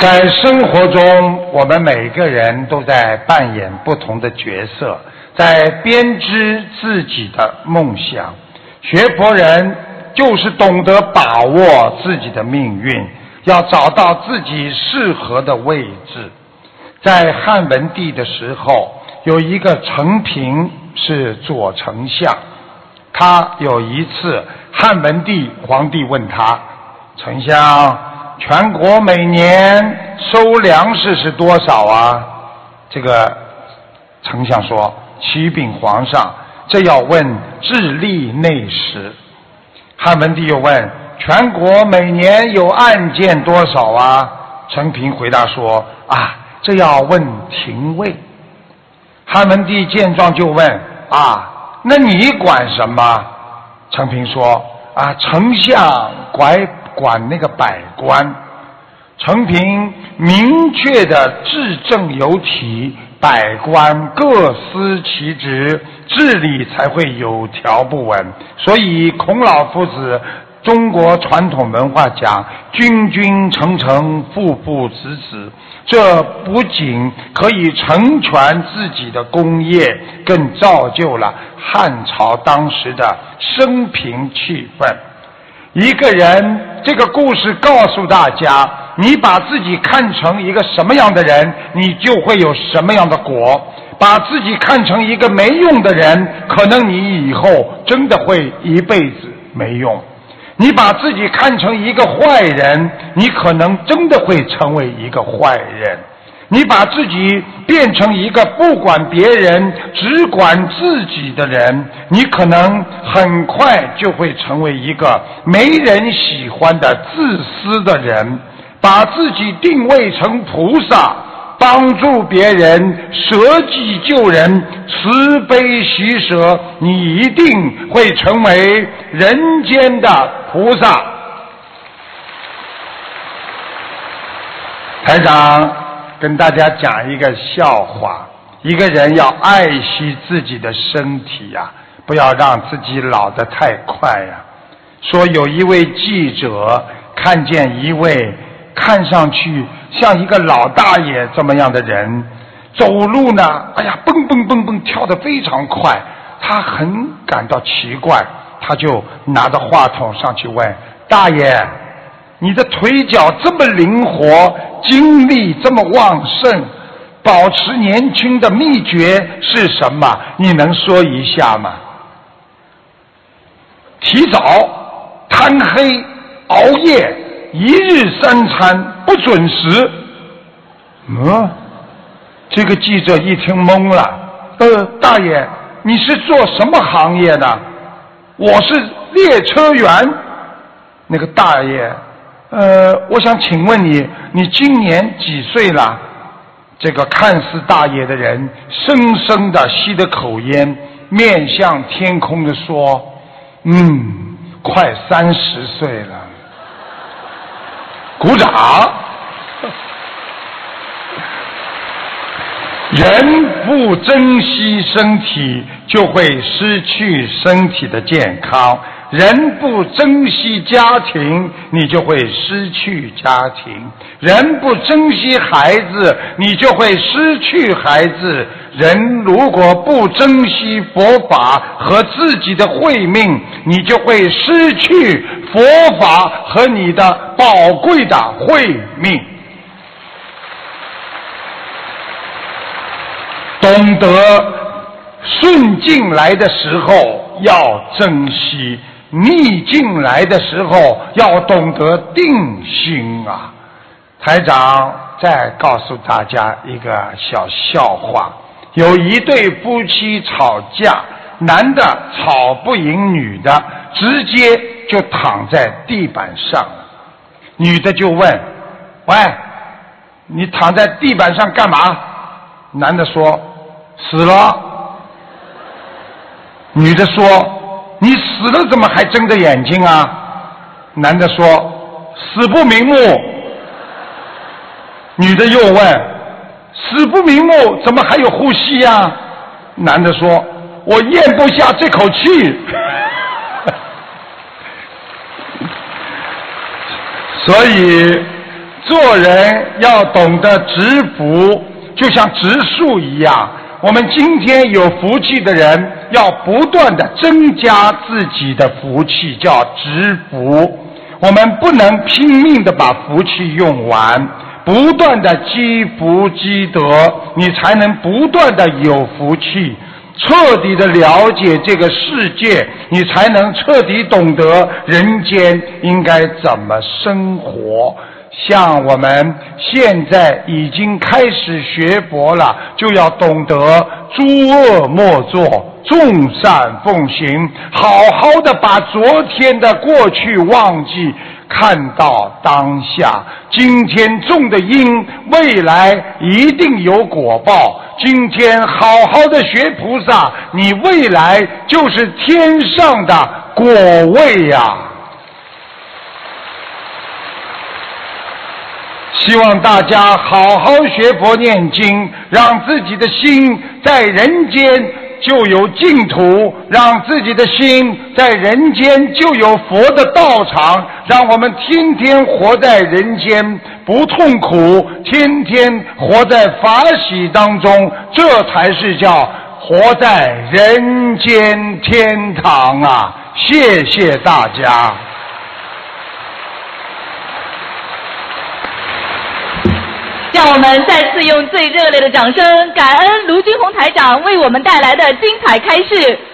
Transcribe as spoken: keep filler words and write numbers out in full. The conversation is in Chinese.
在生活中，我们每个人都在扮演不同的角色，在编织自己的梦想。学佛人就是懂得把握自己的命运，要找到自己适合的位置。在汉文帝的时候，有一个承平是左丞相，他有一次汉文帝皇帝问他，丞相，全国每年收粮食是多少啊？这个丞相说，启禀皇上，这要问智力内史。汉文帝又问，全国每年有案件多少啊？承平回答说，啊，这要问廷尉。汉文帝见状就问，啊，那你管什么？承平说，啊，丞相管管那个百官。承平明确的治政有体，百官各司其职，治理才会有条不紊。所以孔老夫子中国传统文化讲君君臣臣父父子子，这不仅可以成全自己的功业，更造就了汉朝当时的生平气氛。一个人，这个故事告诉大家，你把自己看成一个什么样的人，你就会有什么样的果。把自己看成一个没用的人，可能你以后真的会一辈子没用。你把自己看成一个坏人，你可能真的会成为一个坏人。你把自己变成一个不管别人只管自己的人，你可能很快就会成为一个没人喜欢的自私的人。把自己定位成菩萨，帮助别人，舍己救人，慈悲喜舍，你一定会成为人间的菩萨。台长跟大家讲一个笑话，一个人要爱惜自己的身体呀、啊，不要让自己老得太快呀、啊。说有一位记者看见一位看上去像一个老大爷这么样的人，走路呢，哎呀，蹦蹦蹦蹦跳得非常快，他很感到奇怪，他就拿着话筒上去问大爷，你的腿脚这么灵活，精力这么旺盛，保持年轻的秘诀是什么？你能说一下吗？提早、贪黑、熬夜，一日三餐不准时。嗯，这个记者一听懵了，呃，大爷，你是做什么行业的？我是列车员。那个大爷，呃，我想请问你，你今年几岁了？这个看似大爷的人深深地吸着口烟，面向天空地说，嗯，快三十岁了。鼓掌。人不珍惜身体，就会失去身体的健康；人不珍惜家庭，你就会失去家庭；人不珍惜孩子，你就会失去孩子；人如果不珍惜佛法和自己的慧命，你就会失去佛法和你的宝贵的慧命。懂得顺境来的时候要珍惜，逆境来的时候要懂得定心啊！台长再告诉大家一个小笑话，有一对夫妻吵架，男的吵不赢女的，直接就躺在地板上了。女的就问，喂，你躺在地板上干嘛？男的说，死了。女的说，你死了怎么还睁着眼睛啊？男的说，死不瞑目。女的又问，死不瞑目怎么还有呼吸呀？男的说，我咽不下这口气。所以做人要懂得植福，就像植树一样。我们今天有福气的人，要不断的增加自己的福气，叫植福。我们不能拼命的把福气用完，不断的积福积德，你才能不断的有福气。彻底的了解这个世界，你才能彻底懂得人间应该怎么生活。像我们现在已经开始学佛了，就要懂得诸恶莫作，众善奉行，好好的把昨天的过去忘记，看到当下。今天种的因，未来一定有果报。今天好好的学菩萨，你未来就是天上的果位呀、啊！希望大家好好学佛念经，让自己的心在人间就有净土，让自己的心在人间就有佛的道场，让我们天天活在人间不痛苦，天天活在法喜当中，这才是叫活在人间天堂啊！谢谢大家。 让我们再次用最热烈的掌声，感恩卢军宏台长为我们带来的精彩开示。